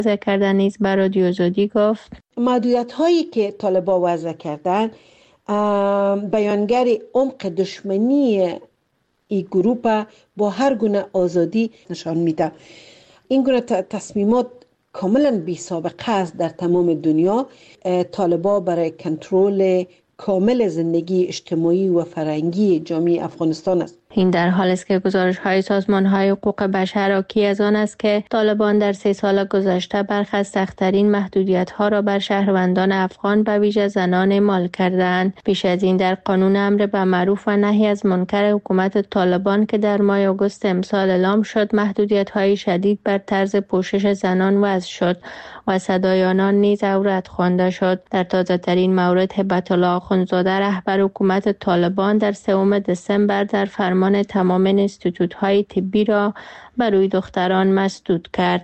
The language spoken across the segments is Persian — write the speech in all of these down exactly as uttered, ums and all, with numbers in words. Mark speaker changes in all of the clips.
Speaker 1: کردن نیز بر رادیو آزادی گفت
Speaker 2: محدودیت هایی که طالبان وضع کردن بیانگر عمق دشمنی این گروه با هر گونه آزادی نشان میده. این گونه تصمیمات کاملا بی سابقه است در تمام دنیا. طالبان برای کنترل کامل زندگی اجتماعی و فرهنگی جامعه افغانستان است.
Speaker 1: این در حالی است که گزارش‌های سازمان‌های حقوق بشر حاکی از آن است که طالبان در سه سال گذشته برخی از سخت‌ترین محدودیت‌ها را بر شهروندان افغان به ویژه زنان اعمال کردند. پیش از این در قانون امر به معروف و نهی از منکر حکومت طالبان که در ماه آگوست امسال اعلام شد، محدودیت‌های شدید بر طرز پوشش زنان وضع شد و صدای آنان نیز عورت خوانده شد. در تازه‌ترین مورد هبت الله آخوندزاده رهبر حکومت طالبان در سوم دسامبر در فرمان تمام انستیتوت‌های طبی را برای دختران مسدود کرد.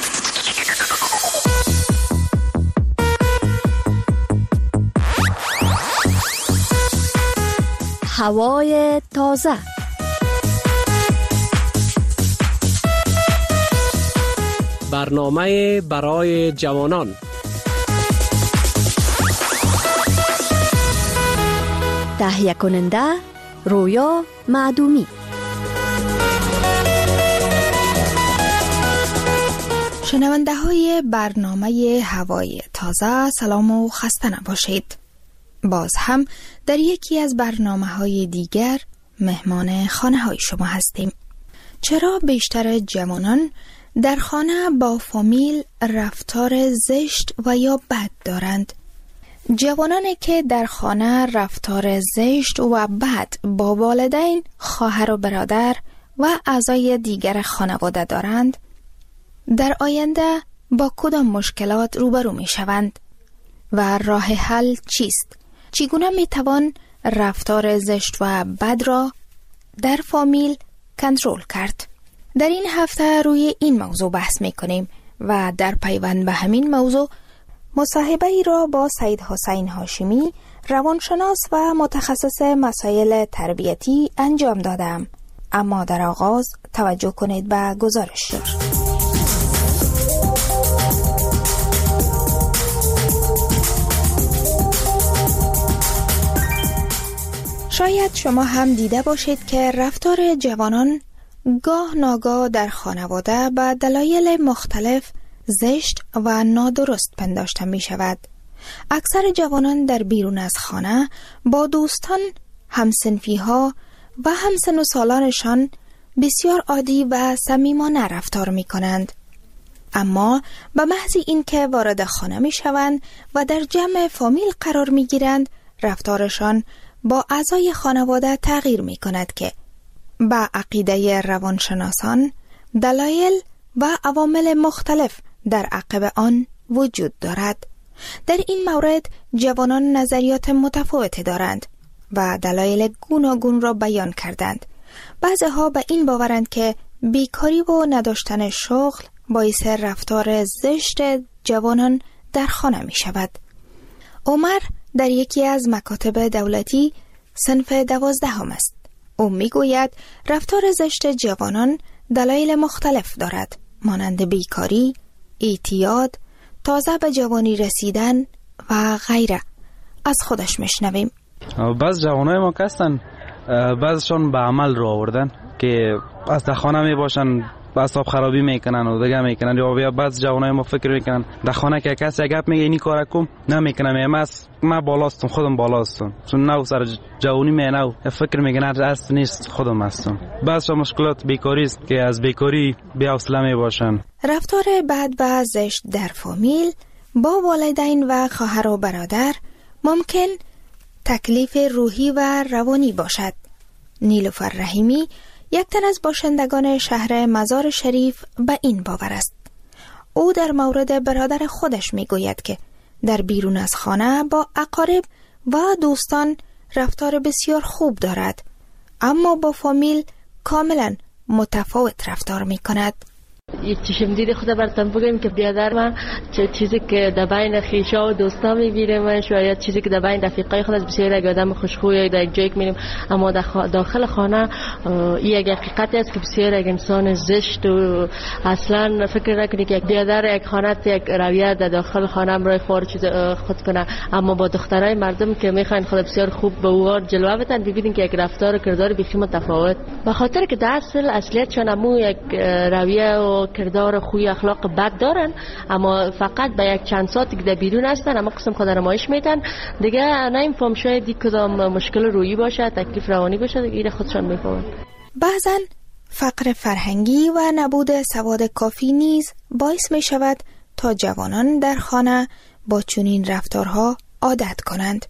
Speaker 3: هوای تازه.
Speaker 4: برنامه برای جوانان.
Speaker 3: تهیه کننده رویا معدومی.
Speaker 5: شنونده های برنامه هوای تازه، سلام و خسته نباشید. باز هم در یکی از برنامه های دیگر مهمان خانه های شما هستیم. چرا بیشتر جوانان در خانه با فامیل رفتار زشت و یا بد دارند؟ جوانانی که در خانه رفتار زشت و بد با والدین، خواهر و برادر و اعضای دیگر خانواده دارند، در آینده با کدام مشکلات روبرو می شوند و راه حل چیست؟ چگونه می توان رفتار زشت و بد را در فامیل کنترل کرد؟ در این هفته روی این موضوع بحث می کنیم و در پیوند به همین موضوع مصاحبه ای را با سید حسین هاشمی، روانشناس و متخصص مسائل تربیتی انجام دادم. اما در آغاز توجه کنید به گزارش. شاید شما هم دیده باشید که رفتار جوانان گاه ناگاه در خانواده به دلایل مختلف زشت و نادرست پنداشته می شود. اکثر جوانان در بیرون از خانه با دوستان، همسنفی ها و همسن و سالانشان بسیار عادی و صمیمانه رفتار می کنند. اما به محض اینکه وارد خانه می شوند و در جمع فامیل قرار می گیرند، رفتارشان با اعضای خانواده تغییر می کند که با عقیده روانشناسان دلایل و عوامل مختلف در عقب آن وجود دارد. در این مورد جوانان نظریات متفاوتی دارند و دلایل گوناگون را بیان کردند. بعضی‌ها به این باورند که بیکاری و نداشتن شغل باعث رفتار زشت جوانان در خانه می شود. عمر در یکی از مکاتب دولتی صنف دوازدهم است. او می گوید رفتار زشت جوانان دلایل مختلف دارد، مانند بیکاری، اعتیاد، تازه به جوانی رسیدن و غیره. از خودش میشنویم.
Speaker 6: بعض جوانای ما هستن، بعضشان به عمل رو آوردن که از در خانه می باشن اعصاب خرابی میکنن و دیگه میکنن. یا بعض جوانای ما فکر میکنن در خانه که کسی گپ میگه اینی کارا کن نمیکنم، من من بالاستم، خودم بالاستم، چون نو سر جوانی می نو فکر میکنن اصل نیست، خودم هستم. بعض مشکلات بیکاری است که از بیکاری بی حوصله می باشن.
Speaker 5: رفتار بد و زشت در فامیل با والدین و خواهر و برادر ممکن تکلیف روحی و روانی باشد. نیلوفر رحیمی، یک تن از باشندگان شهر مزار شریف، به این باور است. او در مورد برادر خودش می گوید که در بیرون از خانه با اقارب و دوستان رفتار بسیار خوب دارد، اما با فامیل کاملا متفاوت رفتار می کند.
Speaker 7: یک چشم دید خود براتون بگم که بیادر من چیزی که در بین خیشا و دوستا میبینم شاید چیزی که در بین رفیقای خود از بسیار یک آدم خوشخوی در یک جایی میریم، اما داخل خانه این یک حقیقتی است که بسیار یک انسان زشت و اصلا فکر نکنی که یک بیادر یک خانه یک رویه در داخل خانه برای خور چیز خود کنه، اما با دخترای مردم که میخواین خود بسیار خوب به اوار جلوه بدن ببینید که یک رفتار و کردار بیخی متفاوت، به خاطر که در اصل اصلیتشون همون یک رویه و کردار خوی اخلاق بد دارن، اما فقط به یک چند ساعتی که در بیرون هستن اما قسم خود نمایش میدن دیگه نمیفهم شاید دی کدام مشکل روحی باشه، تکلیف روانی باشه دیگه خودشان میفهمن.
Speaker 5: بعضن فقر فرهنگی و نبود سواد کافی نیز باعث می شود تا جوانان در خانه با چنین رفتارها عادت کنند.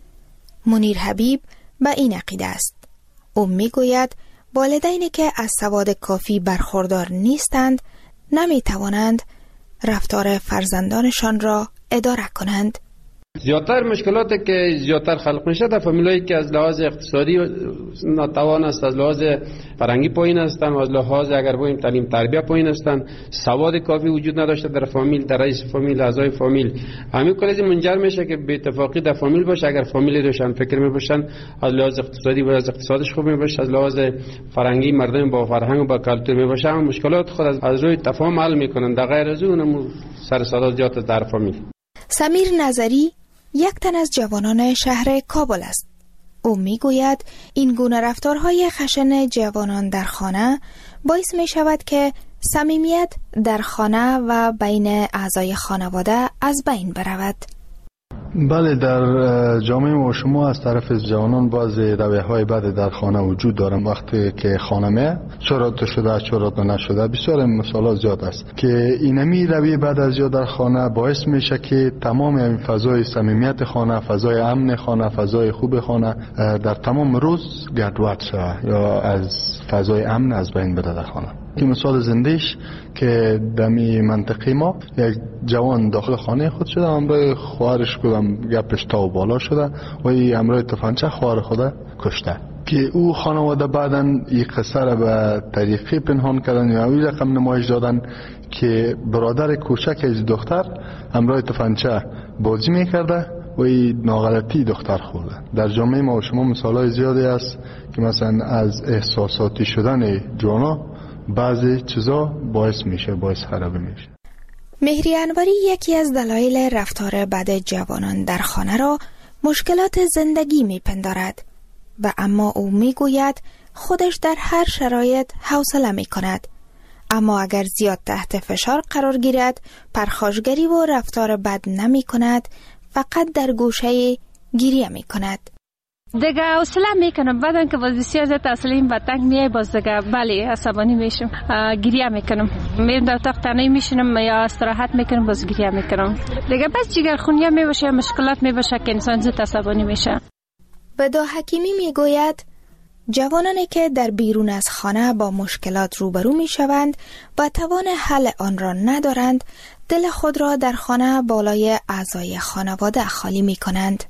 Speaker 5: منیر حبیب به این عقیده است. او می گوید والدینی که از سواد کافی برخوردار نیستند نمی توانند رفتار فرزندانشان را اداره کنند.
Speaker 8: زیادتر مشکلاتی که زیادتر خلق میشه در فامیلایی که از لحاظ اقتصادی ناتوان است، از لحاظ فرهنگی پایین هستند، از لحاظ اگر بگیم تعلیم تربیت پایین هستند، سواد کافی وجود نداشته در فامیل، در رئیس فامیل، اعضای فامیل، همین کلی منجر میشه که به اتفاقی در فامیل باشه. اگر فامیلی روشن فکر میباشن از لحاظ اقتصادی و از اقتصادش خوب میباشه، از لحاظ فرهنگی مردم با فرهنگ و با کلتور میباشه، هم مشکلات خود از روی تفاهم حل میکنن. در غیر از اون سر صدا زیاد در فامیل.
Speaker 5: سمیر نظری یک تن از جوانان شهر کابل است. او میگوید این گونه رفتارهای خشن جوانان در خانه باعث می شود که صمیمیت در خانه و بین اعضای خانواده از بین برود.
Speaker 9: بله، در جامعه ما شما از طرف جوانان بعضی رویه‌های بد در خانه وجود دارن. وقتی که خانه می چرا تو شده چرا تو نشده، بسیار مثالات زیاد است که اینمی رویه بد از یا در خانه باعث میشه که تمام این فضای صمیمیت خانه، فضای امن خانه، فضای خوب خانه در تمام روز گډوډ شود یا از فضای امن از بین بره در خانه. که مثال زندهش که دمی منطقه ما یک جوان داخل خانه خود شده، امروی خواهرش کدام گپش تا و بالا شده و ای امروی تفنچه خواهر خود کشته که او خانواده بعدن این قصه را به طریقی پنهان کردن یا اوی رقم نمایش دادن که برادر کوچک از دختر امروی تفنچه بازی میکرده و این ناغلطی دختر خورده. در جامعه ما و شما مثالای زیادی است که مثلا از احساساتی شدن جوانا بعضی چیزا باعث میشه، باعث خرابی میشه.
Speaker 5: مهری انوری یکی از دلایل رفتار بد جوانان در خانه را مشکلات زندگی میپندارد و اما او میگوید خودش در هر شرایط حوصله میکند، اما اگر زیاد تحت فشار قرار گیرد پرخاشگری و رفتار بد نمی کند، فقط در گوشه گریه میکند.
Speaker 10: دیگه حوصله میکنم، بعدن که باز بسیار زیاد تسلیم و تنگ میای باز دیگه بله عصبانی میشم، گریه میکنم، میرم در اتاق تنهایی میشینم یا استراحت میکنم باز گریه میکنم. دیگه بس جگرخونی میباشه، مشکلات میباشه که انسان زود عصبانی میشه.
Speaker 5: بدا حکیمی میگوید جوانانی که در بیرون از خانه با مشکلات روبرو میشوند و توان حل آن را ندارند، دل خود را در خانه بالای اعضای خانواده خالی میکنند.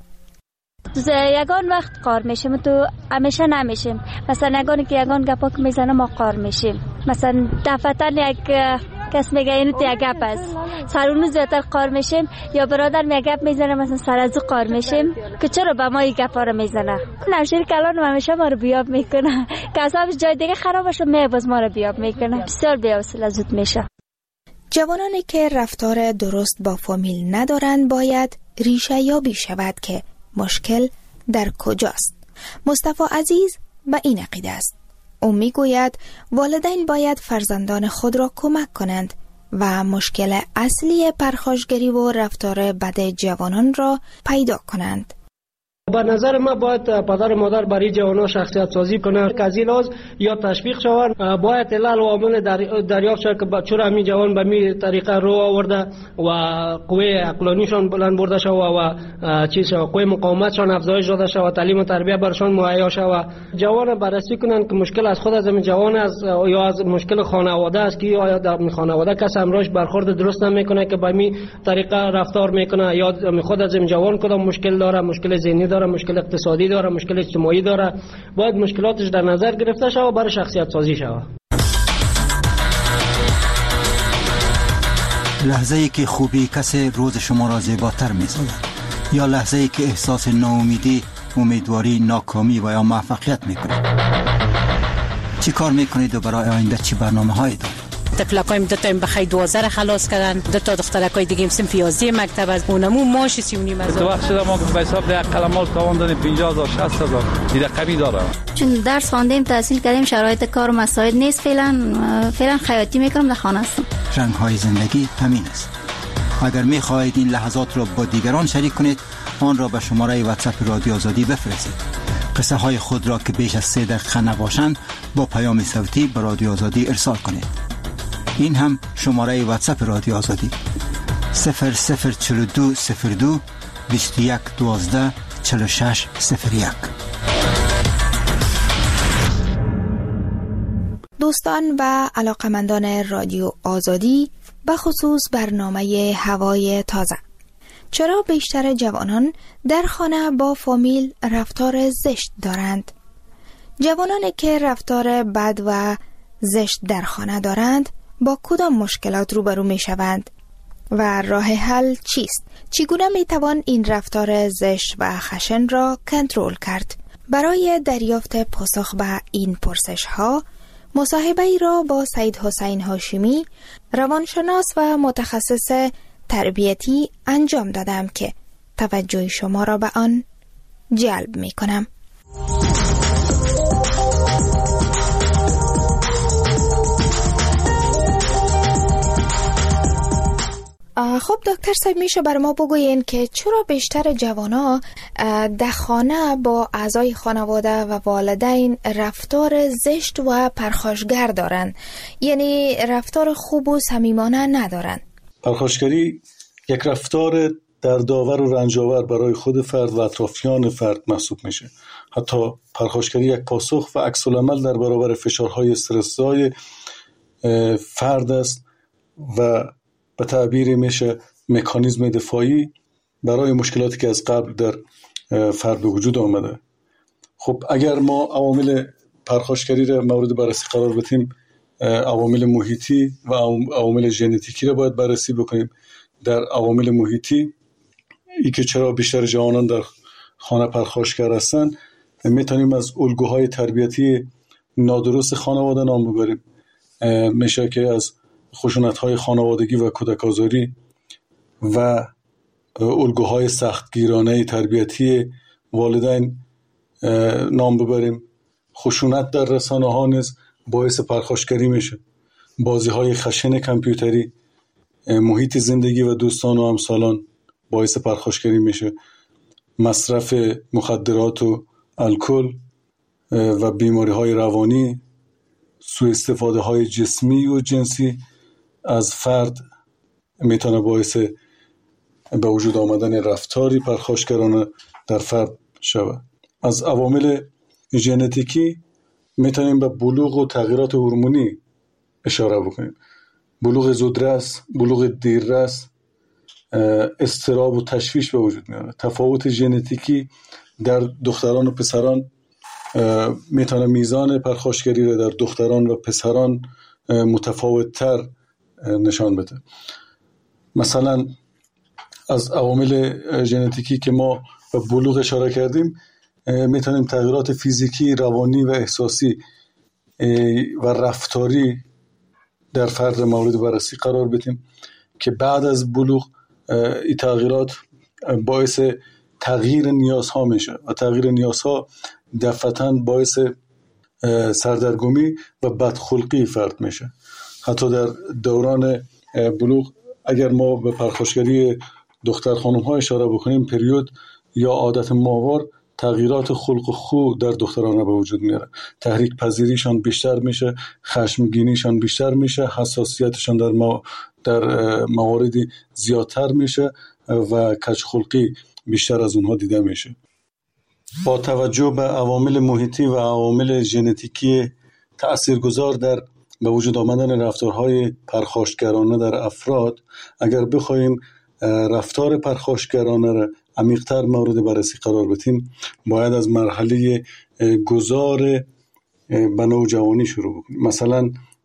Speaker 11: یگان وقت قار میشیم تو همیشه نمیشیم، مثلا یگانی که یگان گپا که میزنه ما قار میشیم، مثلا دفتر یک کس میگه اینو تو یک گپ است سرونو زیادتر قار میشیم، یا برادر می گپ میزنه مثلا سر از قار میشیم که چرا به ما این گپا رو میزنه. نمشیر کلان همیشه ما رو بیاب میکنه که اصابش جای دیگه خراب بشه می باز ما رو بیاب میکنه، بسیار بی‌حوصله زود میشه.
Speaker 5: جوانانی که رفتار درست با فامیل ندارند باید ریشه یابی شود که مشکل در کجاست. مصطفی عزیز به این عقیده است. او میگوید والدین باید فرزندان خود را کمک کنند و مشکل اصلی پرخاشگری و رفتار بد جوانان را پیدا کنند.
Speaker 12: به نظر من باید پدر و مادر برای جوانان شخصیت سازی کنند که از این لحاظ یا تشویق شوند، باید علل و عوامل دریافت شود که چرا همین جوان به می طریقه رو آورده و قوه عقلانیشان بلند برده شود و چیز شود، قوه مقاومتشان افزایش داده شود، تعلیم و تربیت برشان مهیا شود. جوان بررسی کنند که مشکل از خود از همین جوان است یا از مشکل خانواده است که آیا در خانواده کس همراهش برخورد درست نمیکنه که به می طریقه رفتار میکنه، یا خود از همین جوان کدام مشکل داره، مشکل ذهنی داره، مشکل اقتصادی داره، مشکل اجتماعی داره، باید مشکلاتش در نظر گرفته شود و برای شخصیت سازی شود.
Speaker 13: لحظه‌ای که خوبی کسی روز شما را زیباتر می‌سازد، یا لحظه‌ای که احساس ناامیدی، امیدواری، ناکامی و یا موفقیت می‌کنید. چی کار می‌کنید و برای آینده چی برنامه‌هایی دارید؟
Speaker 14: تفلقایم دو تا این بخای دوازده خلاص کردن، دو تا دخترکای دیگه هم صنف یازده مکتب از اونمو ماش سی و نیم هزار.
Speaker 15: تو وقت شده ما به حساب ده قلمال تاوان دادیم پنجاه هزار شصت هزار دیگه قوی داره.
Speaker 16: چون درس خواندیم تحصیل کردیم شرایط کار مساعد نیست، فعلا فعلا خیاطی میکنم، در خانه هستم.
Speaker 13: رنگ‌های زندگی همین است. اگر می‌خواهید این لحظات را با دیگران شریک کنید، آن را به شماره واتساپ رادیو آزادی بفرستید. قصه های خود را که بیش از سه دقیقه نباشند با پیام صوتی به رادیو آزادی ارسال کنید. این هم شماره واتساپ رادیو آزادی صفر صفر چهل و دو صفر دو بیست و یک دوازده چهل و شش صفر یک.
Speaker 5: دوستان و علاقمندان رادیو آزادی، به خصوص برنامه هوای تازه، چرا بیشتر جوانان در خانه با فامیل رفتار زشت دارند؟ جوانانی که رفتار بد و زشت در خانه دارند با کدام مشکلات روبرو می شوند و راه حل چیست؟ چگونه می توان این رفتار زشت و خشن را کنترل کرد؟ برای دریافت پاسخ به این پرسش ها مصاحبه ای را با سید حسین هاشمی، روانشناس و متخصص تربیتی انجام دادم که توجه شما را به آن جلب می کنم. خب دکتر صاحب، میشه بر ما بگوین که چرا بیشتر جوانا در خانه با اعضای خانواده و والدین رفتار زشت و پرخاشگر دارن، یعنی رفتار خوب و صمیمانه ندارن؟
Speaker 17: پرخاشگری یک رفتار دردآور و رنجاور برای خود فرد و اطرافیان فرد محسوب میشه. حتی پرخاشگری یک پاسخ و عکس العمل در برابر فشارهای استرس‌زای فرد است و به تعبیر میشه مکانیزم دفاعی برای مشکلاتی که از قبل در فرد به وجود آمده. خب اگر ما عوامل پرخاشگری را مورد بررسی قرار بدیم، عوامل محیطی و عوامل ژنتیکی را باید بررسی بکنیم. در عوامل محیطی ای که چرا بیشتر جوانان در خانه پرخاشگر هستند، میتونیم از الگوهای تربیتی نادرست خانواده نام ببریم. میشه که از خشونت‌های خانوادگی و کودک‌آزاری و الگوهای سختگیرانه تربیتی والدین نام ببریم. خشونت در رسانه‌ها نیز باعث پرخاشگری میشه. بازی‌های خشن کامپیوتری، محیط زندگی و دوستان و همسالان باعث پرخاشگری میشه. مصرف مخدرات و الکل و بیماری‌های روانی، سوء استفاده‌های جسمی و جنسی از فرد میتونه باعث به وجود آمدن رفتاری پرخاشگرانه در فرد شود. از عوامل ژنتیکی میتونیم به بلوغ و تغییرات هورمونی اشاره بکنیم. بلوغ زودرس، بلوغ دیررس، اضطراب و تشویش به وجود میاره. تفاوت ژنتیکی در دختران و پسران میتونه میزان پرخاشگری را در دختران و پسران متفاوت تر نشان بده. مثلا از عوامل ژنتیکی که ما به بلوغ اشاره کردیم، میتونیم تغییرات فیزیکی، روانی و احساسی و رفتاری در فرد مورد بررسی قرار بدیم که بعد از بلوغ این تغییرات باعث تغییر نیازها میشه و تغییر نیازها دفعتاً باعث سردرگمی و بدخلقی فرد میشه. حتی در دوران بلوغ اگر ما به پرخاشگری دختر خانم ها اشاره بکنیم، پریود یا عادت ماهوار تغییرات خلق و خو در دختران به وجود میاره. تحریک پذیریشان بیشتر میشه، خشمگینیشان بیشتر میشه، حساسیتشان در ما در مواردی زیادتر میشه و کجخلقی بیشتر از اونها دیده میشه. با توجه به عوامل محیطی و عوامل ژنتیکی تأثیرگذار در به وجود آمدن رفتارهای پرخاشگرانه در افراد، اگر بخوایم رفتار پرخاشگرانه را عمیق‌تر مورد بررسی قرار بدیم، باید از مرحله گذار به نوجوانی شروع بکنیم. مثلا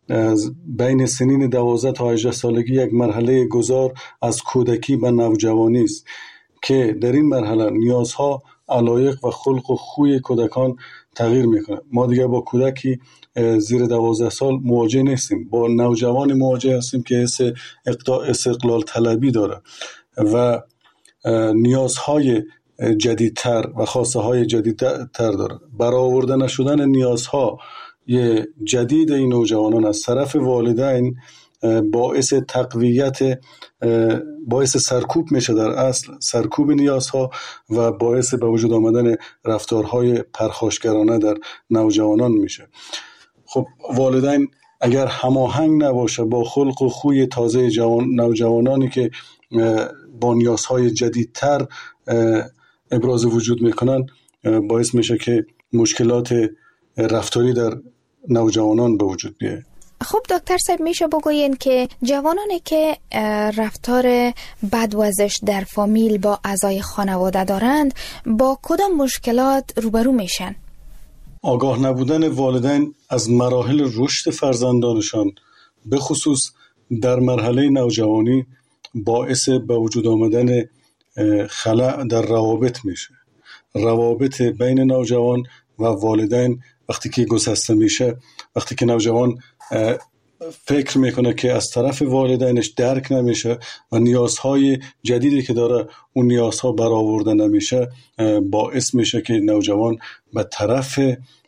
Speaker 17: بین سنین دوازده تا هجده سالگی یک مرحله گذار از کودکی به نوجوانی است که در این مرحله نیازها، علایق و خلق و خوی کودکان تغییر میکنه. ما دیگه با کودکی زیر دوازده سال مواجه نیستیم، با نوجوان مواجه هستیم که حس استقلال طلبی داره و نیازهای جدیدتر و خواسته های جدیدتر داره. برآورده نشدن نیازها جدید این نوجوانان از طرف والدین باعث تقویت باعث سرکوب میشه، در اصل سرکوب نیازها و باعث به وجود آمدن رفتارهای پرخاشگرانه در نوجوانان میشه. خب والدین اگر هماهنگ نباشه با خلق و خوی تازه جوان نوجوانانی که با نیازهای جدیدتر ابراز وجود میکنن، باعث میشه که مشکلات رفتاری در نوجوانان به وجود بیاد.
Speaker 5: خب دکتر صاحب، میشه بگوین که جوانانی که رفتار بدوزش در فامیل با اعضای خانواده دارند با کدام مشکلات روبرو میشن؟
Speaker 17: آگاه نبودن والدین از مراحل رشد فرزندانشان به خصوص در مرحله نوجوانی باعث به وجود آمدن خلأ در روابط میشه. روابط بین نوجوان و والدین وقتی که گسسته میشه، وقتی که نوجوان فکر میکنه که از طرف والدینش درک نمیشه و نیازهای جدیدی که داره اون نیازها برآورده نمیشه، باعث میشه که نوجوان به طرف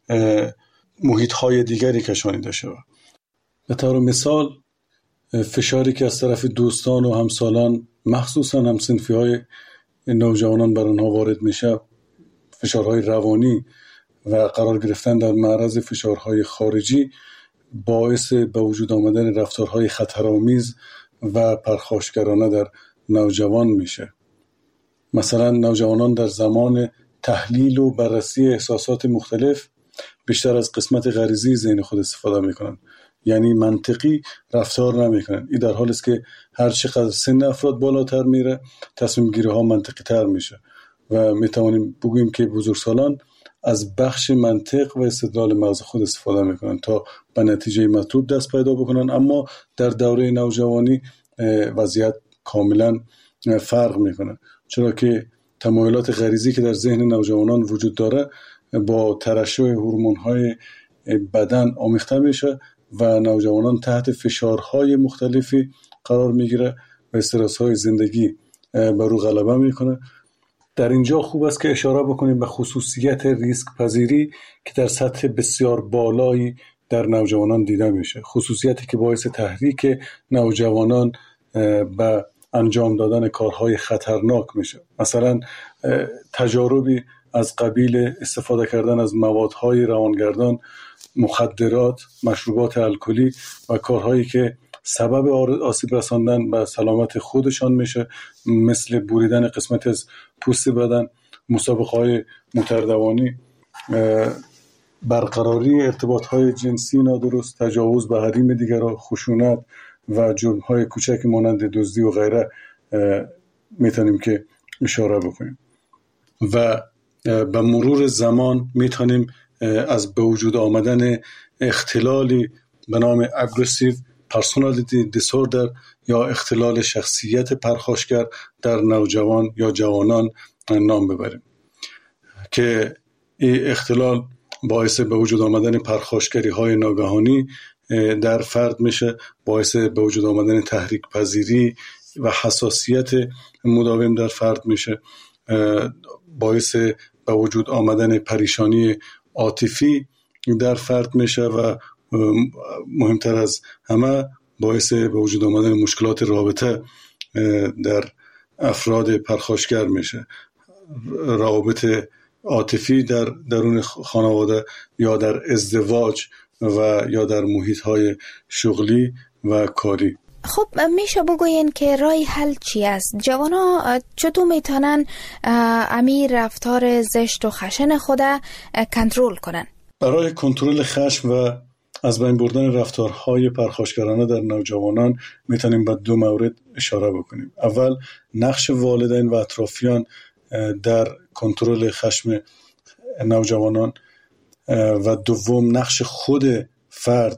Speaker 17: محیطهای دیگری کشانیده شود. به طور مثال فشاری که از طرف دوستان و همسالان مخصوصا همسنفی های نوجوانان بر آنها وارد میشه، فشارهای روانی و قرار گرفتن در معرض فشارهای خارجی باعث به وجود آمدن رفتارهای خطرآمیز و پرخاشگرانه در نوجوان میشه. مثلا نوجوانان در زمان تحلیل و بررسی احساسات مختلف بیشتر از قسمت غریزی ذهن خود استفاده میکنن، یعنی منطقی رفتار نمیکنن. این در حالی است که هر چقدر سن افراد بالاتر میره، تصمیم گیری ها منطقی تر میشه و میتوانیم بگوییم که بزرگسالان از بخش منطق و استدلال مغز خود استفاده میکنن تا به نتیجه مطلوب دست پیدا بکنن، اما در دوره نوجوانی وضعیت کاملا فرق میکنه، چرا که تمایلات غریزی که در ذهن نوجوانان وجود داره با ترشح هورمون‌های بدن آمیخته میشه و نوجوانان تحت فشارهای مختلفی قرار میگیره و استرس‌های زندگی بر او غلبه میکنه. در اینجا خوب است که اشاره بکنیم به خصوصیت ریسک پذیری که در سطح بسیار بالایی در نوجوانان دیده میشه، خصوصیتی که باعث تحریک نوجوانان به انجام دادن کارهای خطرناک میشه. مثلا تجاربی از قبیل استفاده کردن از موادهای روانگردان، مخدرات، مشروبات الکلی و کارهایی که سبب آسیب رساندن به سلامت خودشان میشه، مثل بریدن قسمت از پوست بدن، مسابقه‌های متردوانی، برقراری ارتباطهای جنسی نادرست، تجاوز به حریم دیگران، خشونت و جرم‌های کوچک مانند دزدی و غیره میتونیم که اشاره بکنیم. و به مرور زمان میتونیم از به وجود آمدن اختلالی به نام aggressive personality disorder یا اختلال شخصیت پرخاشگر در نوجوان یا جوانان نام ببریم که این اختلال باعث به وجود آمدن پرخاشگری های ناگهانی در فرد میشه، باعث به وجود آمدن تحریک پذیری و حساسیت مداوم در فرد میشه، باعث به وجود آمدن پریشانی عاطفی در فرد میشه و مهمتر از همه باعث به وجود آمدن مشکلات رابطه در افراد پرخاشگر میشه، روابط عاطفی در درون خانواده یا در ازدواج و یا در محیط‌های شغلی و کاری.
Speaker 5: خب میشه بگوین که راه حل چی است؟ جوانا چطور میتونن امیر رفتار زشت و خشن خود کنترل کنن؟
Speaker 17: برای کنترل خشم و از بین بردن رفتارهای پرخاشگرانه در نوجوانان میتونیم به دو مورد اشاره بکنیم. اول نقش والدین و اطرافیان در کنترل خشم نوجوانان و دوم نقش خود فرد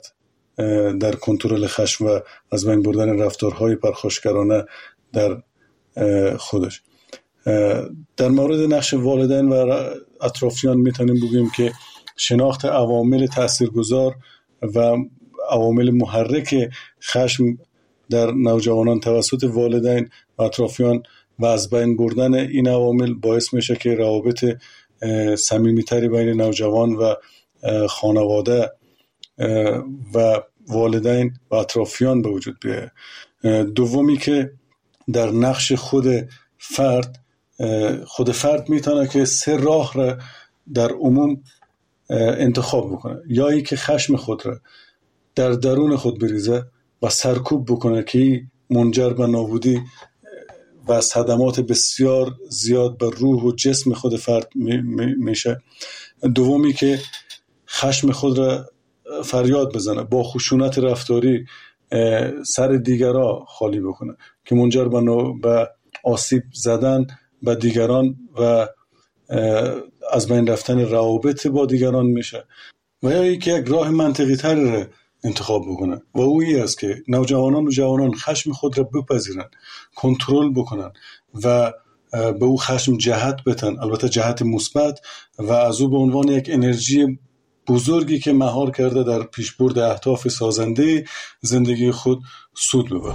Speaker 17: در کنترل خشم و از بین بردن رفتارهای پرخاشگرانه در خودش. در مورد نقش والدین و اطرافیان میتونیم بگیم که شناخت عوامل تاثیرگذار و عوامل محرک خشم در نوجوانان توسط والدین و اطرافیان و از بین بردن این عوامل باعث میشه که روابط صمیمیتری بین نوجوان و خانواده و والدین و اطرافیان به وجود بیاید. دومی که در نقش خود فرد خود فرد میتونه که سه راه را در عموم انتخاب بکنه، یا ای که خشم خود را در درون خود بریزه و سرکوب بکنه که منجر به نابودی و صدمات بسیار زیاد به روح و جسم خود فرد میشه. دومی که خشم خود را فریاد بزنه، با خشونت رفتاری سر دیگران خالی بکنه که منجر به آسیب زدن به دیگران و از بین رفتن روابط با دیگران میشه. و یا اینکه یک راه منطقی تری را انتخاب بکنن و او این است که نوجوانان و جوانان خشم خود را بپذیرن، کنترل بکنن و به او خشم جهت بدن، البته جهت مثبت، و از او به عنوان یک انرژی بزرگی که مهار کرده در پیشبرد اهداف سازنده زندگی خود سود ببرد.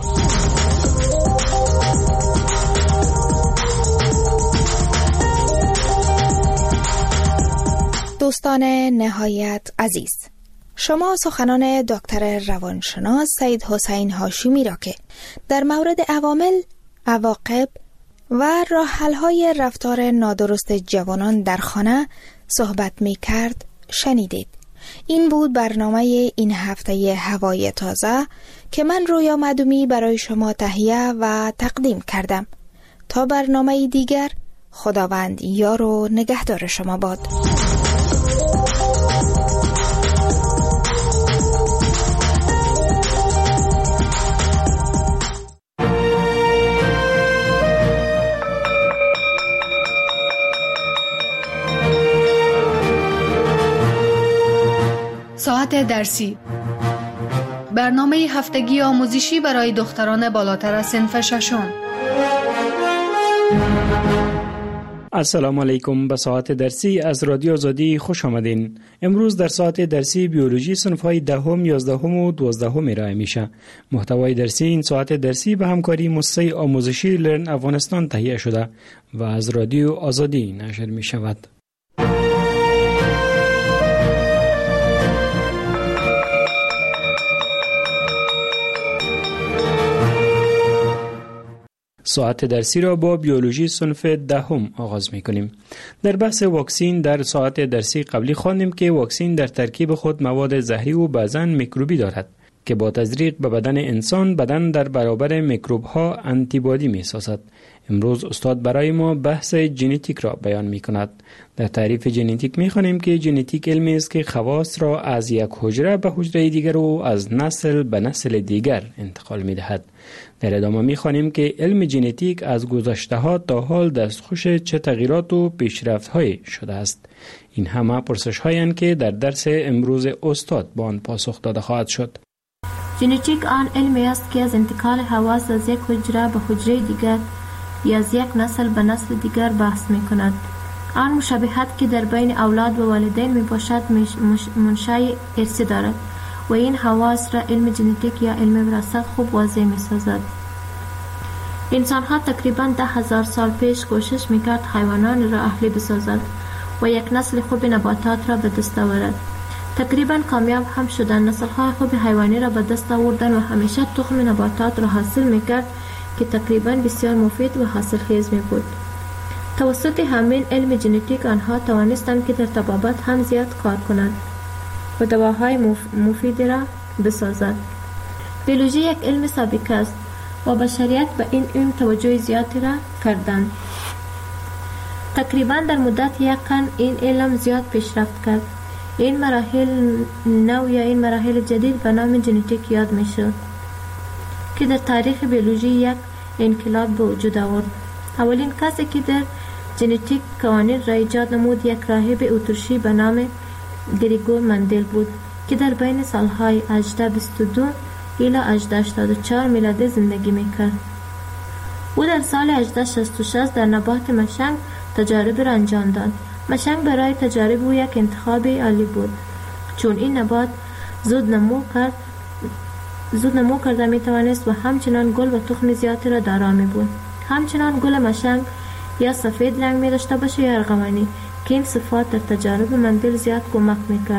Speaker 5: دوستان نهایت عزیز، شما سخنان دکتر روانشناس سید حسین هاشمی را که در مورد عوامل، عواقب و راه حل‌های رفتار نادرست جوانان در خانه صحبت می کرد شنیدید. این بود برنامه این هفته هوای تازه که من رویا معدومی برای شما تهیه و تقدیم کردم. تا برنامه دیگر، خداوند یار و نگهدار شما باد.
Speaker 18: ساعت درسی، برنامه هفتگی آموزشی برای دختران بالاتر از صنف ششم.
Speaker 19: السلام علیکم. به ساعت درسی از رادیو آزادی خوش آمدین. امروز در ساعت درسی بیولوژی صنف‌های دهم، یازدهم و دوازدهم ارائه میشه. محتوای درسی این ساعت درسی به همکاری مؤسسه آموزشی لرن افغانستان تهیه شده و از رادیو آزادی نشر می شود. ساعت درسی را با بیولوژی صنف دهم آغاز می کنیم. در بحث واکسین در ساعت درسی قبلی خواندیم که واکسین در ترکیب خود مواد زهری و بعضاً میکروبی دارد که با تزریق به بدن انسان بدن در برابر میکروب ها آنتیبادی می سازد. امروز استاد برای ما بحث ژنتیک را بیان می کند. در تعریف ژنتیک می خوانیم که ژنتیک علمی است که خواص را از یک حجره به حجره دیگر و از نسل به نسل دیگر انتقال می دهد. در ادامه می خوانیم که علم ژنتیک از گذشته ها تا حال دستخوش چه تغییرات و پیشرفت های شده است. این همه پرسش هایند که در درس امروز استاد با آن پاسخ داده خواهد شد.
Speaker 1: ژنتیک آن علمی است که از انتقال حواس از یک حجره به حجره دیگر یا از یک نسل به نسل دیگر بحث می کند. آن مشابهت که در بین اولاد و والدین می باشد منشأ ارثی دارد و این حواس را علم ژنتیک یا علم وراثت خوب واضح می سازد. انسان ها تقریبا ده هزار سال پیش کوشش می کرد حیوانان را اهلی بسازد و یک نسل خوب نباتات را به دست آورد. تقریبا کامیاب هم شدن. نسل های خوب حیوانی را به دست آوردن و همیشه تخم نباتات را حاصل می کرد که تقریبا بسیار مفید و حاصل خیز می بود. توسط همین علم ژنتیک آنها توانستند که در طبابت هم زیاد کار کنند و دواهای مفید را بسازد. بیولوژی یک علم سابق است و بشریت به این علم توجه زیادی را کردند. تقریبا در مدت یک قرن این علم زیاد پیشرفت کرد. این مراحل نو یا این مراحل جدید به نام ژنتیک یاد می شود که در تاریخ بیولوژی یک انقلاب به وجود آورد. اولین کسی که در ژنتیک قوانین را ایجاد نمود یک راهب اتریشی به نام گریگور مندل بود که در بین سالهای هجده بیست و دو الی هجده هشتاد و چهار میلادی زندگی میکرد. او در سال هجده شصت و شش در نبات مشنگ تجارب را انجام داد. مشنگ برای تجارب او یک انتخاب عالی بود، چون این نبات زود نمو کرد زود نمو کرده می توانست و همچنان گل و تخم زیادی را دارا می بود. همچنان گل مشنگ یا سفید رنگ می داشته باشه یا ارغوانی که این صفات در تجارب مندل زیاد کمک می کرد.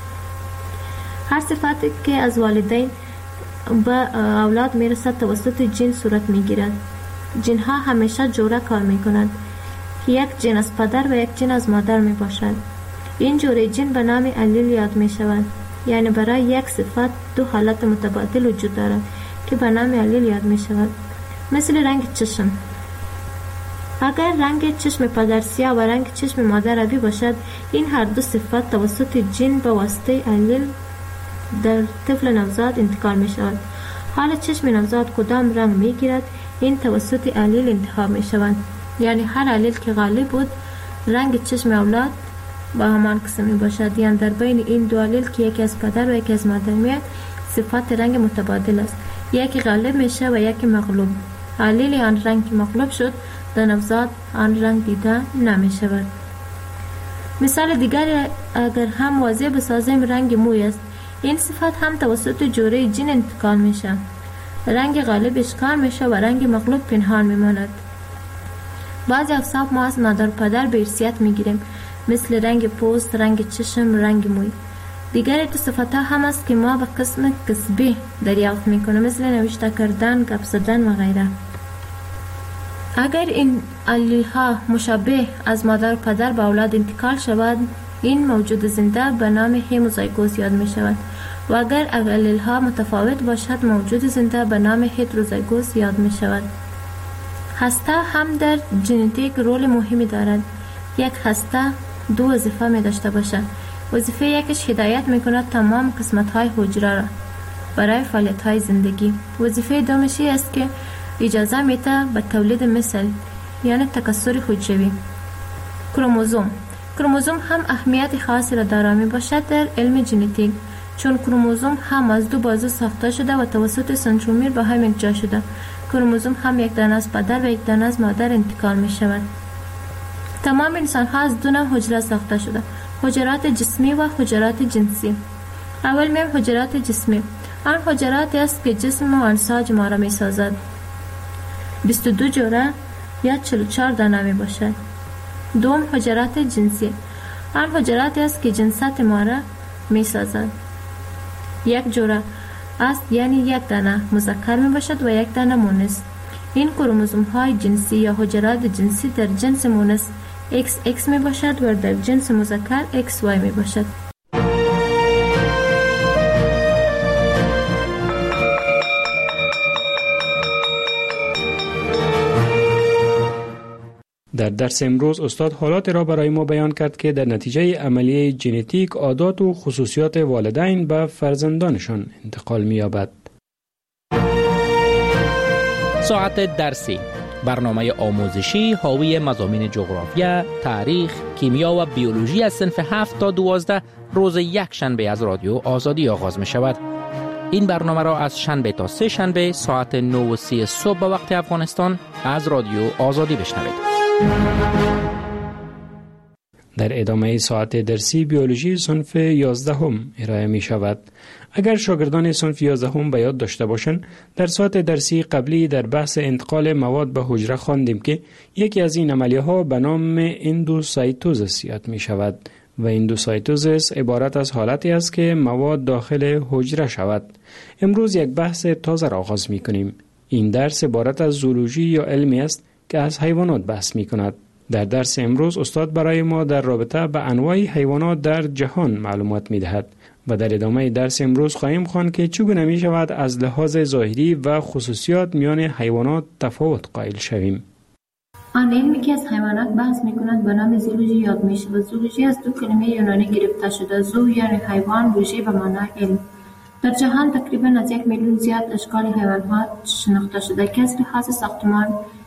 Speaker 1: هر صفتی که از والدین به اولاد می رسد توسط جین صورت می گیرد. جین ها همیشه جوره کار می کنند که یک جین از پدر و یک جین از مادر می باشد. این جوره جین به نام علیل یاد می شود، یعنی برای یک صفت دو حالت متبادل وجود دارد که به نام علیل یاد می شود. مثل رنگ چشم. اگر رنگ چشم پدر سیاه و رنگ چشم مادر آبی باشد، این هر دو صفت توسط جین به واسطه علیل در طفل نوزاد انتقال می شود. حال چشم نوزاد کدام رنگ می گیرد، این توسط علیل انتخاب می شود. یعنی هر علیل که غالب بود، رنگ چشم اولاد با همان قسم می باشد. یعنی در بین این دو علیل که یکی از پدر و یکی از مادر میاد، صفات رنگ متبادل است. یکی غالب میشه و یکی مغلوب. علیل آن رنگ که مغلوب شد، در نوزاد آن رنگ دیده نمی شود. مثال دیگر اگر هم واضح بسازیم رنگ موی است. این صفت هم توسط جوره جین انتقال میشه. رنگ غالب اشکال میشه و رنگ مغلوب پنهان میماند. بعضی اوصاف ما از مادر پدر به ارثیت میگیریم، مثل رنگ پوست، رنگ چشم، رنگ موی. دیگر تو صفات ها هم است که ما به قسم کسبی دریافت میکنیم، مثل نوشته کردن، گپ زدن و غیره. اگر این علیل ها مشابه از مادر پدر به اولاد انتقال شود، این موجود زنده به نام هوموزایگوس یاد می شود و اگر علیل ها متفاوت باشد، موجود زنده به نام هتروزایگوس یاد می شود. هسته هم در ژنتیک رول مهمی دارد. یک هسته دو وظیفه می داشته باشد. وظیفه یکش هدایت می کند تمام قسمت های حجره را برای فعالیت های زندگی. وظیفه دومش است که اجازه میده به تولید مثل، یعنی تکثر حجروی. کروموزوم کروموزوم هم اهمیت خاصی را دارا می باشد در علم ژنتیک، چون کروموزوم هم از دو بازو ساخته شده و توسط سنترومیر به هم یکجا شده. کروموزوم هم یک دانه از پدر و یک دانه از مادر انتقال می شود. تمام انسان ها از دو نوع حجره ساخته شده: حجرات جسمی و حجرات جنسی. اول میم حجرات جسمی. آن حجراتی است که جسم و انساج ما را می سازد. بیست و دو جوره یا چهل و چهار دانه می باشد. دوم حجرات جنسی. آن حجراتی است که جنسات ما را می سازد. یک جوره است، یعنی یک دانه مذکر می باشد و یک دانه مؤنث. این کروموزوم های جنسی یا حجرات جنسی در جنس مؤنث ایکس ایکس می باشد و در جنس مذکر ایکس وای می باشد.
Speaker 19: در درس امروز استاد حالات را برای ما بیان کرد که در نتیجه عملیه ژنتیک عادات و خصوصیات والدین به فرزندانشان انتقال می‌یابد.
Speaker 20: ساعت درسی، برنامه آموزشی حاوی مضامین جغرافیا، تاریخ، کیمیا و بیولوژی از صنف هفت تا دوازده روز یک شنبه از رادیو آزادی آغاز می شود. این برنامه را از شنبه تا سه شنبه ساعت نه و سی صبح به وقت افغانستان از رادیو آزادی بشنوید.
Speaker 19: در ادامه ساعت درسی بیولوژی صنف یازدهم ارائه می شود. اگر شاگردان صنف یازدهم به یاد داشته باشند، در ساعت درسی قبلی در بحث انتقال مواد به حجره خواندیم که یکی از این عملیه ها به نام اندوسایتوزیس یاد می شود و اندوسایتوزیس عبارت از حالتی است که مواد داخل حجره شود. امروز یک بحث تازه را آغاز می کنیم. این درس عبارت از زولوژی یا علمی است که از حیوانات بحث می کند. در درس امروز استاد برای ما در رابطه به انواع حیوانات در جهان معلومات می دهد و در ادامه درس امروز خواهیم خواند که چگونه می شود از لحاظ ظاهری و خصوصیات میان حیوانات تفاوت قائل شویم.
Speaker 1: آن علمی که از حیوانات بحث می کند به نام زولوژی یاد می شود. زولوژی از دو کلمه یونانی گرفته شده. زو یعنی حیوان، لوژی به معنای علم. در جهان تقریبا از یک میلیون زیاد اشکال حیوانات شناخته شده که از لحاظ ساختمان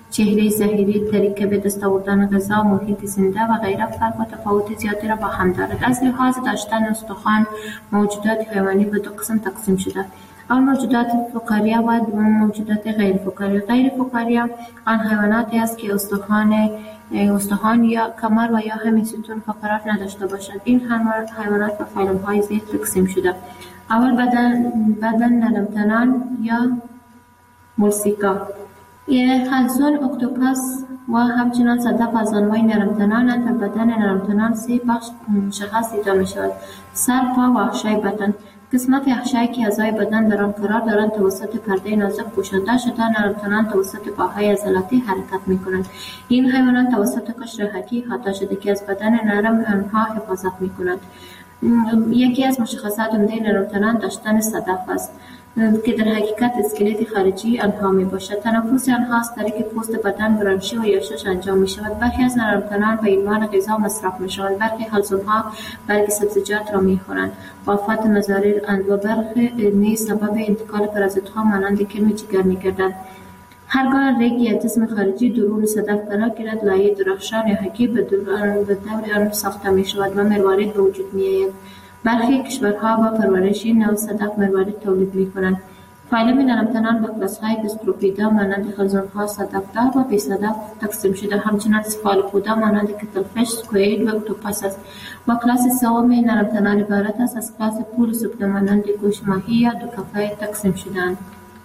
Speaker 1: چهره ظاهری، طریق به دست آوردن غذا، محیط زنده و غیره فرق و تفاوت زیادی را با هم دارد. از لحاظ داشتن استخوان، موجودات حیوانی به دو قسم تقسیم شده. اول موجودات فقاریه و دوم موجودات غیر فقاریه. غیر فقاریه آن حیواناتی است که استخوان استخوان یا کمر و یا همین ستون فقرات نداشته باشد. این حیوانات به فیلم‌های زیر تقسیم شده. اول بدن بدن نرمتنان یا مولسیکا. خلزون، اکتوپس و همچنان صدف از انواع نرمتنان. در بدن نرمتنان سه بخش مشخص دیده می شود: سر، پا و احشای بدن. قسمت احشایی که اعضای بدن در آن قرار دارند توسط پرده نازک پوشانده شده. نرمتنان توسط پاهای عضلاتی حرکت می کنند. این حیوانات توسط قشر حکی احاطه شده که از بدن نرم آنها حفاظت می کنند. یکی از مشخصات عمده نرمتنان داشتن صدف است که در حقیقت اسکلت خارجی آنها می باشد. تنفس آنها از طریق پوست بدن، برانشی و یاشش انجام می شود. برخی از نرمتنان به عنوان غذا مصرف می شوند. برخی حلزونها برگ سبزیجات را می خورند. وفات مزارع اند و برخی نیز سبب انتقال پرازیت‌ها مانند کرم جگر می گردند. هرگاه ریگ یا جسم خارجی درون صدف قرار گیرد، لایه درخشان یا حکی به دور آن ساخته می شود و مروارید به وجود می آید. برخی کشورها با پرورش این نوع صدف مروارید تولید می کنند. فایلم نرمتنان به کلاس‌های گستروپیدا مانند خلزون‌ها، صدفدار و بی صدف تقسیم شده. همچنین سفالوپودا مانند کتلفش، سکوئید و اکتوپس است. و کلاس سوم نرمتنان عبارت است از کلاس پولوسوپدا مانند گوش ماهی یا دوکفه تقسیم شده‌اند.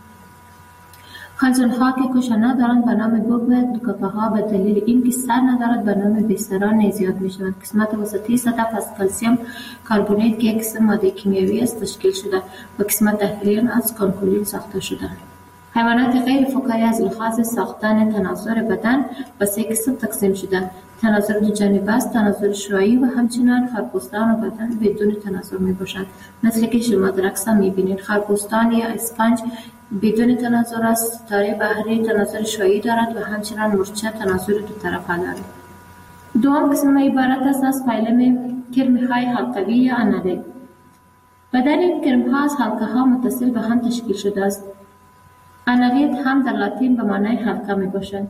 Speaker 1: خلزون‌ها که کوشه ندارند به نام بوب و دوکفه‌ها به دلیل اینکه سر ندارد به نام بیسران زیاد می‌شوند. قسمت وسطی صدف از کلسیم کربونیت که یک قسم ماده کیمیایی است تشکیل شده و قسمت داخلی از کانکولین ساخته شده. حیوانات غیر فقاری از لحاظ ساختن تناظر بدن به سه قسم تقسیم شده: تناظر دو جانبه است، تناظر شعاعی و همچنین خرپوستان و بدن بدون تناظر میباشند. مثل که شما در عکس میبینید خرپوستان یا اسفنج بدون تناظر است، ستاره بحری تناظر شعاعی دارد و همچنین مورچه تناظر دو طرفه دارد. دوم قسم عبارت است از فیلم کرم‌های حلقوی یا انالیت. بدن این کرم‌ها از حلقه‌ها متصل به هم تشکیل شده است. انالیت هم در لاتین به معنای حلقه می باشد.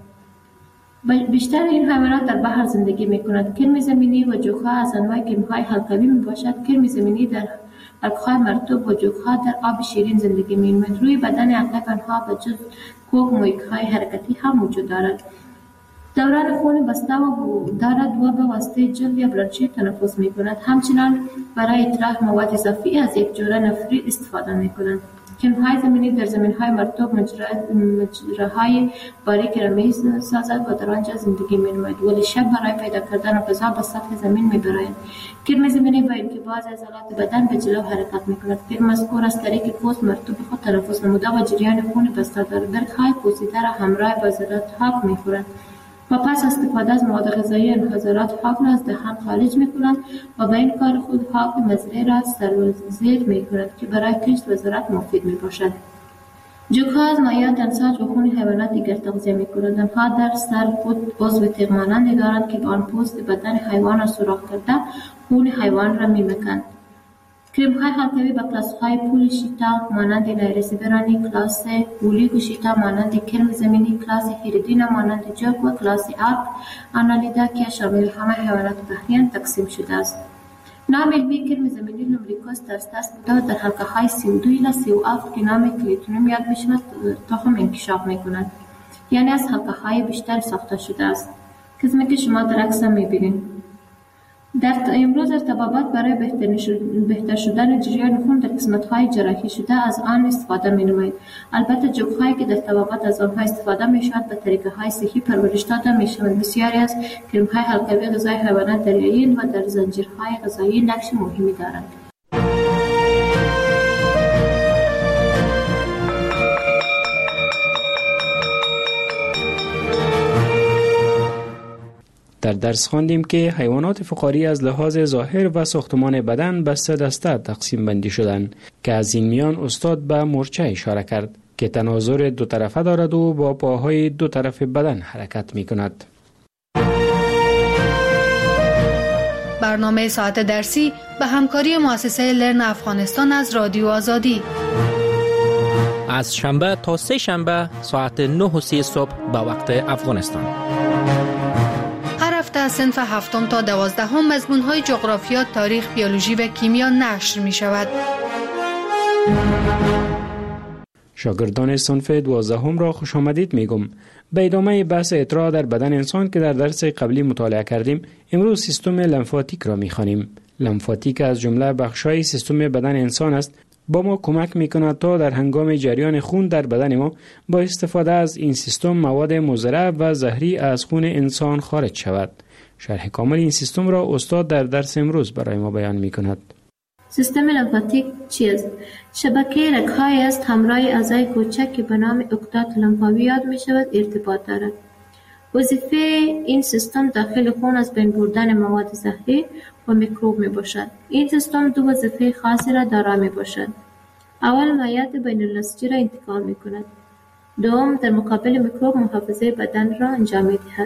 Speaker 1: بیشتر این حیوانات در بحر زندگی می کنند. کرم زمینی و جوک‌ها از انواع کرم‌های حلقوی می باشد. کرم زمینی در حلقه‌های مرطوب و جوک‌ها در آب شیرین زندگی می کنند. روی بدن اغلب آنها به جز کوک مویک‌های حرکتی هم وجود دارد. دوران خون بسته و دارد و به واسطه جلد یا برانشی تنفس می کند. همچنان برای اطراح مواد اضافی از یک جوره نفری استفاده می کنند. کرم‌های زمینی در زمین‌های مرطوب مجراهای باریک را می سازد و در آنجا زندگی می نماید، ولی شب برای پیدا کردن غذا به سطح زمین می برآید. کرم زمینی با اینکه بعضی عضلات بدن به جلو حرکت می کند. کرم مذکور از طریق پوست مرطوب خود تنفس نموده و جریان خون بسته دارد. برگ‌های پوسیده را همراه با عضلات حاک می خورد و پس استفاده از مواد غذایی این حضرات حاک را از دهان خارج می کنند و به این کار خود حاک مزرعه را سرازیر می کند که برای کشت و زراعت مفید می باشد. جوک‌ها از مایعات امساج و خون حیوانات دیگر تغذیه می کنند. آنها در سر خود عضو تیغ مانندی دارند که با آن پوست بدن حیوان را سوراخ کرده خون حیوان را می مکند. کرم‌های حلقوی به کلاس‌های پولیشیتا مانند نایرسیبرانی، کلاس پولیگوشیتا مانند کرم زمینی، کلاس هیریدینا مانند جوک و کلاس آرک آنالیدا که شامل همه حیوانات بحریان تقسیم شده است. نام علمی کرم زمینی لومبریکوس ترستاس بوده و در حلقه‌های سی و دو الی سی و هفت که نام کلیتونوم یاد می‌شود تخم انکشاف می‌کند، یعنی از حلقه‌های بیشتر ساخته شده است. قسمی که شما در عکس می‌بینید. در امروز ارتباطات برای بهتر شدن جریان خون در قسمت‌های جراحی شده از آن استفاده می‌نمایید. البته جوک‌هایی که در طبابت از آنها استفاده می‌شود به طریقه‌های صحی پرورش داده می‌شوند. بسیاری از کرم‌های حلقوی غذای حیوانات دریایی و در زنجیرهای غذایی نقش مهمی دارند.
Speaker 19: در درس خواندیم که حیوانات فقاری از لحاظ ظاهر و ساختمان بدن به سه دسته تقسیم بندی شدند که از این میان استاد به مورچه اشاره کرد که تناظر دو طرفه دارد و با پاهای دو طرف بدن حرکت می کند.
Speaker 18: برنامه ساعت درسی به همکاری مؤسسه لرن افغانستان از رادیو آزادی.
Speaker 20: از شنبه تا سه شنبه ساعت نه و سی صبح به وقت افغانستان.
Speaker 18: هر هفته صنف هفتم تا دوازدهم مضمون‌های جغرافیا، تاریخ، بیولوژی و کیمیا نشر می شود.
Speaker 19: شاگردان صنف دوازدهم را خوش آمدید میگم. به ادامه بحث اطراح در بدن انسان که در درس قبلی مطالعه کردیم، امروز سیستم لمفاتیک را میخوانیم. لمفاتیک از جمله بخشای سیستم بدن انسان است. با ما کمک میکند تا در هنگام جریان خون در بدن ما با استفاده از این سیستم مواد مضر و زهری از خون انسان خارج شود. شرح کامل این سیستم را استاد در درس امروز برای ما بیان میکند.
Speaker 1: سیستم لمفاتیک چیست؟ شبکه رگ‌هایی است همراه اعضای کوچک که به نام عقدات لمفاوی یاد می شود ارتباط دارد. وظیفه این سیستم داخل خون از بین بردن مواد زهری و میکروب می باشد. این سیستم دو وظیفه خاصی را دارا می باشد. اول مایعات بین النسجی را انتقال می کند. دوم در مقابل میکروب محافظه بدن را انجام می دهد.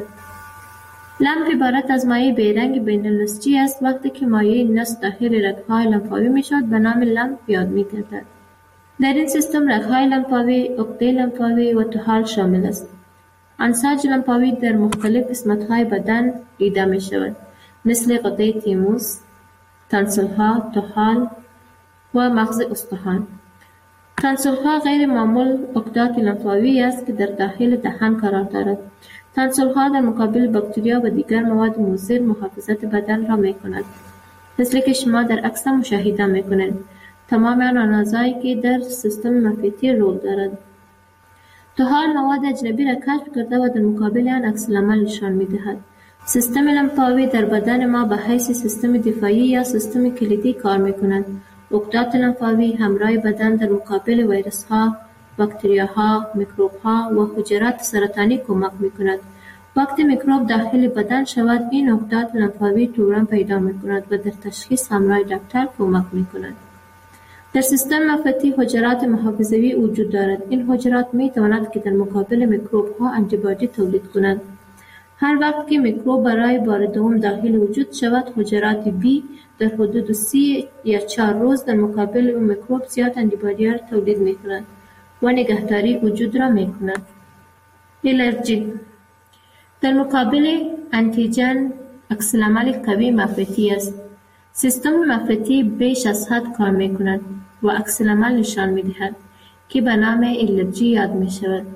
Speaker 1: لمف عبارت از مایع بیرنگ بین النسجی است. وقتی که مایع نسج داخل رگ‌های لمفاوی می شود به نام لمف یاد می گردد. در این سیستم رگ‌های لمفاوی، عقده لمفاوی و طحال شامل است. انساج لمفاوی در مختلف قسمت‌های بدن دیده می شود، مثل غده تیموس، تانسل‌ها، طحال و مغز استخوان. تانسل‌ها غیر معمول عقدات لمفاوی است که در داخل دهان قرار دارد. تانسل‌ها در مقابل باکتریا و دیگر مواد مضر محافظت بدن را می کند، مثل که شما در عکس مشاهده می کنید. تمام آن اعضایی که در سیستم لمفاتی رول دارد. طحال مواد اجنبی را کشف کرده و در مقابل آن عکس العمل نشان می دهد. سیستم لمفاوی در بدن ما به حیث سیستم دفاعی یا سیستم کلیدی کار می کند. عقدات لمفاوی همراه بدن در مقابل ویروس ها، باکتریاها، میکروب ها و حجرات سرطانی کمک می کند. وقتی میکروب داخل بدن شود، این عقدات لمفاوی توران پیدا می کند و در تشخیص همراه دکتر کمک می کند. در سیستم لمفاتی حجرات محافظوی وجود دارد. این حجرات می تواند که در مقابل میکروب ها آنتیبادی تولید کنند. هر وقت که میکروب برای بار دوم داخل وجود شود، حجرات بی در حدود سی یا چهار روز در مقابل اون میکروب زیاد آنتیبادی را تولید می کنند و نگهداری وجود را می کند. الرژی در مقابل انتیجن عکس العمل قوی مفرطی است. سیستم مفرطی بیش از حد کار می کند و عکس العمل نشان می دهد که به نام الرژی یاد می شود.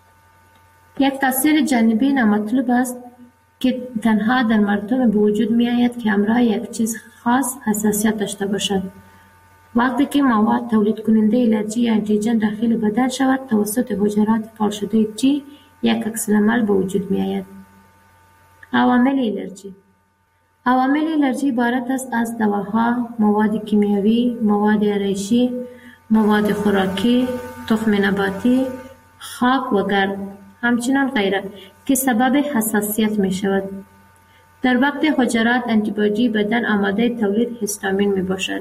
Speaker 1: یک تاثیر جانبی نامطلوب است که تنها در مردم به وجود می آید که همراه یک چیز خاص حساسیت داشته باشد. وقتی که مواد تولید کننده الرژی یا انتیجن داخل بدن شود، توسط حجرات فعال شده جی یک عکس العمل به وجود می آید. عوامل الرژی عوامل الرژی عبارت است از دواها، مواد کیمیاوی، مواد آرایشی، مواد خوراکی، تخم نباتی، خاک و گرد، همچنان غیره که سبب حساسیت می شود. در وقت حجرات آنتیبادی بدن آماده تولید هیستامین می باشد.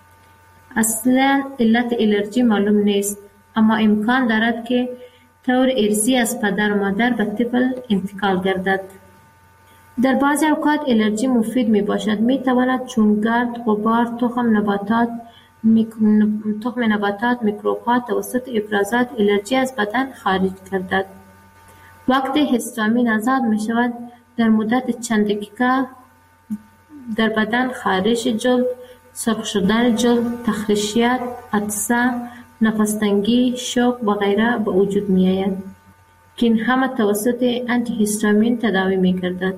Speaker 1: اصلا علت الرژی معلوم نیست، اما امکان دارد که طور ارثی از پدر و مادر به طفل انتقال گردد. در بعضی اوقات الرژی مفید می باشد. می تواند چون گرد، غبار، تخم نباتات، میک... تخم نباتات، میکروب ها توسط افرازات الرژی از بدن خارج گردد. وقتی هیستامین آزاد می شود، در مدت چند دقیقه در بدن خارش جلد، سرخ شدن جلد، تخریشیت، عطسه، نفس شوک و غیره به وجود می آید که این همه توسط آنتی هیستامین تداوی می گردد.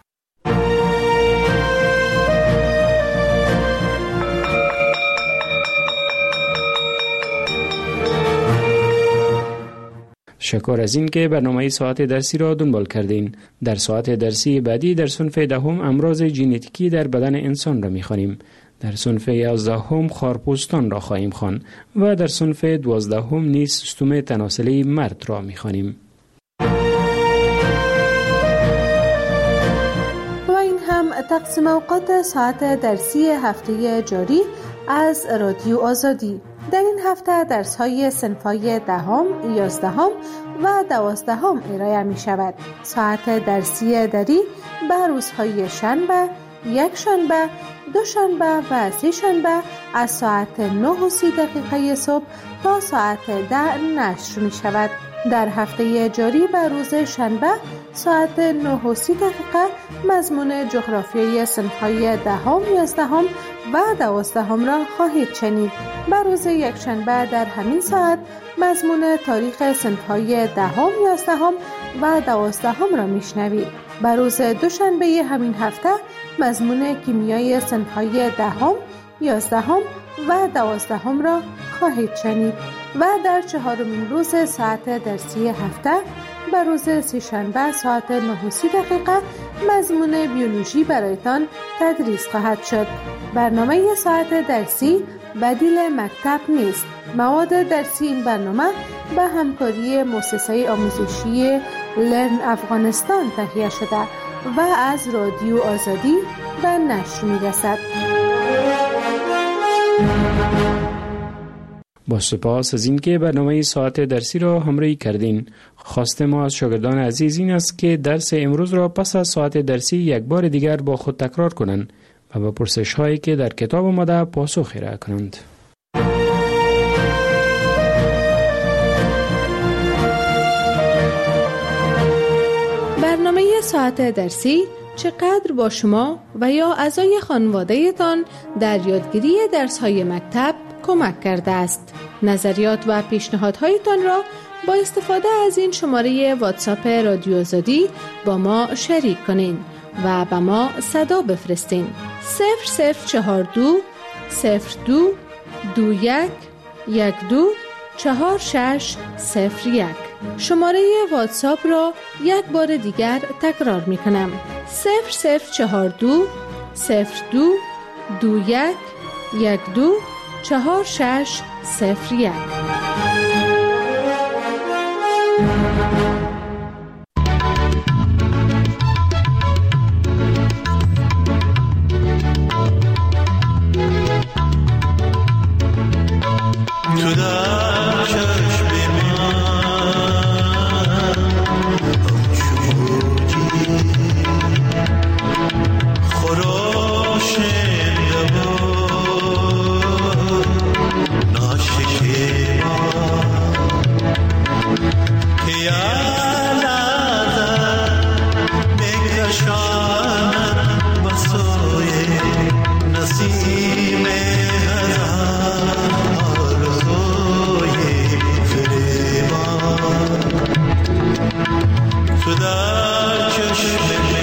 Speaker 19: شکر از این که برنامه ساعت درسی را دنبال کردین. در ساعت درسی بعدی در صنف دهم امراض ژنتیکی در بدن انسان را می‌خوانیم. در صنف یازدهم خارپوستان را خواهیم خواند و در صنف دوازدهم نیز سیستم تناسلی مرد را می‌خوانیم.
Speaker 18: و این هم تقسیم اوقات ساعت درسی هفته جاری از رادیو آزادی. در این هفته درس‌های صنف‌های دهم، یازدهم و دوازدهم ارائه می شود. ساعت درسی دری به روزهای شنبه، یک شنبه، دوشنبه و سه شنبه از ساعت نه و سی دقیقه صبح تا ساعت ده نشر می شود. در هفته جاری بر روز شنبه ساعت نه و سی دقیقه مضمون جغرافیای صنف‌های دهم، یازدهم و دوازدهم را خواهید شنید. بر روز یک شنبه در همین ساعت مضمون تاریخ صنف‌های دهم، یازدهم و دوازدهم را میشنوید. بر روز دوشنبه همین هفته مضمون کیمیای صنف‌های دهم، یازدهم و دوازدهم را خواهید شنید و در چهارمین روز ساعت درسی هفته بر روز سه‌شنبه ساعت نه و سی دقیقه مضمون بیولوژی برایتان تدریس خواهد شد. برنامه ساعت درسی بدیل مکتب نیست. مواد درسی این برنامه به همکاری مؤسسه آموزشی لرن افغانستان تهیه شده و از رادیو آزادی به نشر می‌رسد.
Speaker 19: با سپاس از اینکه برنامه ساعت درسی را همراهی کردین. خواست ما از شاگردان عزیز این است که درس امروز را پس از ساعت درسی یک بار دیگر با خود تکرار کنند و به پرسش هایی که در کتاب آمده پاسخ ارائه کنند.
Speaker 18: برنامه ساعت درسی چقدر با شما و یا اعضای خانواده تان در یادگیری درس‌های مکتب کمک کرده است. نظریات و پیشنهادهایتان را با استفاده از این شماره واتساپ رادیو آزادی با ما شریک کنین و به ما صدا بفرستین. صفر صفر چهار دو صفر دو دو یک یک دو چهار شش صفر یک. شماره واتساپ را یک بار دیگر تکرار می کنم. صفر صفر چهار دو صفر دو دو یک یک دو چهار شش صفر یک.
Speaker 21: تو در چشم